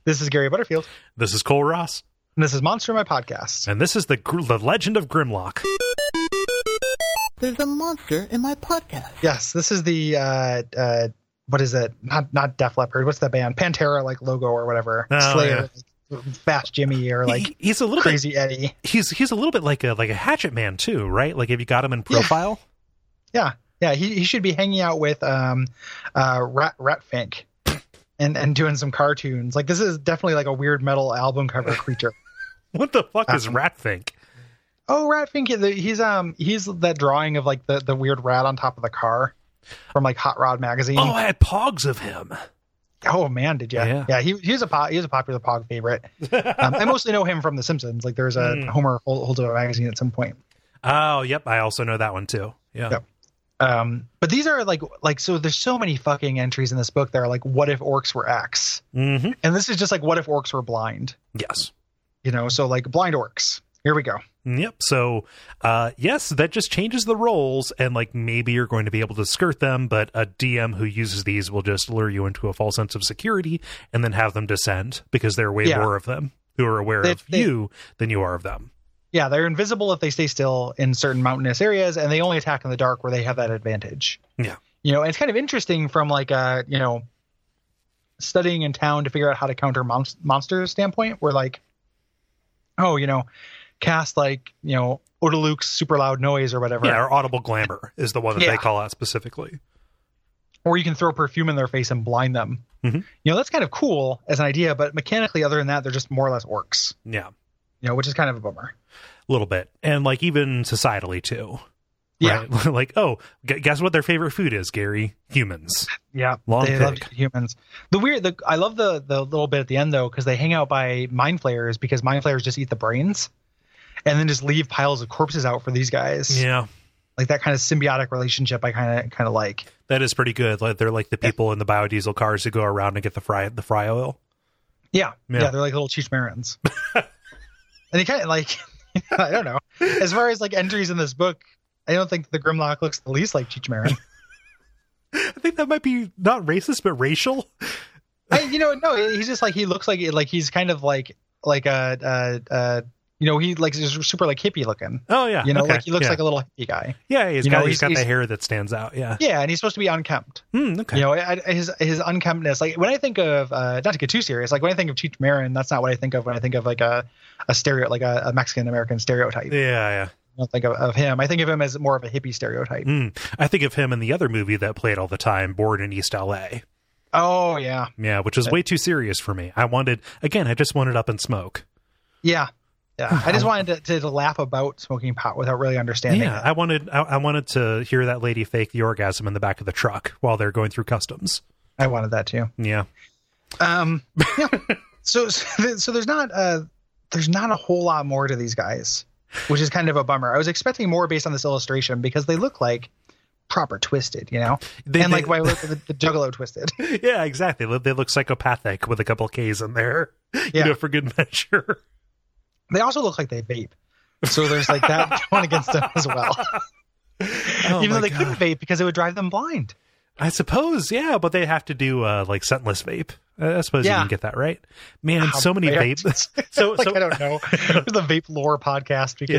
This is Gary Butterfield. This is Cole Ross. And this is Monster My Podcast. And this is the Legend of Grimlock. There's a monster in my podcast. Yes, this is the, what is it? Not Def Leppard. What's that band? Pantera, like, logo or whatever. Oh, Slayer, like, Fast Jimmy or, like, he's a little Crazy bit, Eddie. He's a little bit like a Hatchet Man, too, right? Like, if you got him in profile. Yeah, he should be hanging out with Ratfink and doing some cartoons. Like, this is definitely, like, a weird metal album cover creature. What the fuck is Ratfink? Oh, Ratfink, he's that drawing of, like, the weird rat on top of the car from, like, Hot Rod magazine. Oh, I had pogs of him. Oh man, did you? Yeah, he was a popular Pog favorite. I mostly know him from The Simpsons. Like, there's a Homer holds a magazine at some point. Oh, yep, I also know that one too. Yeah. Yep. But these are like so. There's so many fucking entries in this book that are like, what if orcs were X? Mm-hmm. And this is just like, what if orcs were blind? Yes. You know, so like blind orcs. Here we go. Yep. So, yes, that just changes the roles, and like maybe you're going to be able to skirt them, but a DM who uses these will just lure you into a false sense of security and then have them descend because there are way more of them who are aware of you than you are of them. Yeah, they're invisible if they stay still in certain mountainous areas, and they only attack in the dark where they have that advantage. Yeah. You know, and it's kind of interesting from like you know, studying in town to figure out how to counter monsters standpoint, where like, oh, you know, cast like, you know, Odaluk's super loud noise or whatever. Yeah, or audible glamour is the one that they call out specifically. Or you can throw perfume in their face and blind them. Mm-hmm. You know, that's kind of cool as an idea, but mechanically, other than that, they're just more or less orcs. Yeah. You know, which is kind of a bummer. A little bit. And like even societally too. Yeah. Right? Like, oh, guess what their favorite food is, Gary? Humans. Yeah. Long they love humans. I love the little bit at the end though, because they hang out by mind flayers because mind flayers just eat the brains and then just leave piles of corpses out for these guys. Yeah. Like that kind of symbiotic relationship I kind of like. That is pretty good. Like they're like the people in the biodiesel cars who go around and get the fry oil. Yeah. They're like little Cheech Marins. And he kind of like, I don't know. As far as like entries in this book, I don't think the Grimlock looks the least like Cheech Marin. I think that might be not racist, but racial. No, he's just like, he looks like he's kind of like a you know, he like is super like hippie looking. Oh yeah. You know, like he looks like a little hippie guy. Yeah. He's got the hair that stands out. Yeah. Yeah. And he's supposed to be unkempt. Okay. You know, his unkemptness, like when I think of, not to get too serious, like when I think of Cheech Marin, that's not what I think of when I think of like a a Mexican American stereotype. Yeah. I don't think of him. I think of him as more of a hippie stereotype. I think of him in the other movie that played all the time, Born in East LA. Oh yeah. Yeah, which is way too serious for me. I just wanted Up in Smoke. Yeah. Yeah. I just wanted to laugh about smoking pot without really understanding it. I wanted to hear that lady fake the orgasm in the back of the truck while they're going through customs. I wanted that too. Yeah. Yeah. So there's not a whole lot more to these guys, which is kind of a bummer. I was expecting more based on this illustration because they look like proper twisted, you know? Like when I look at the Juggalo twisted. Yeah, exactly. They look psychopathic with a couple K's in there, you know, for good measure. They also look like they vape. So there's like that going against them as well. Even though they couldn't vape because it would drive them blind. I suppose, yeah, but they have to do like scentless vape. I suppose you can get that right. Man, so many vapes. So I don't know. The vape lore podcast. The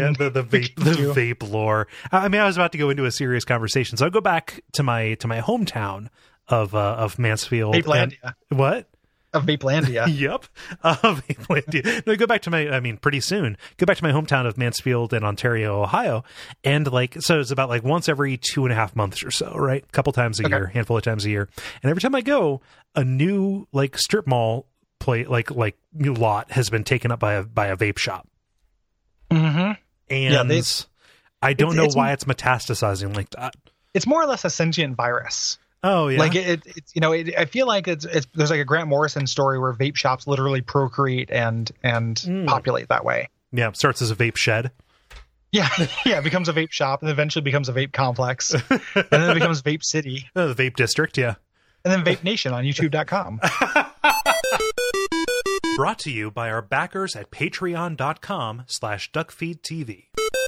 vape lore. I mean, I was about to go into a serious conversation, so I'll go back to my hometown of Mansfield. Vapelandia. What? Of Vapelandia. Yep. Vapelandia. No, pretty soon. Go back to my hometown of Mansfield in Ontario, Ohio. And so it's about like once every 2.5 months or so, right? A couple times a year, handful of times a year. And every time I go, a new like strip mall new lot has been taken up by a vape shop. Mm-hmm. And I don't know why it's metastasizing like that. It's more or less a sentient virus. Oh yeah, like it's you know, I feel like it's there's like a Grant Morrison story where vape shops literally procreate and populate that way. Yeah, starts as a vape shed. Yeah, it becomes a vape shop and eventually becomes a vape complex, and then it becomes Vape City, the vape district. Yeah, and then Vape Nation on YouTube.com. Brought to you by our backers at Patreon.com/DuckFeedTV.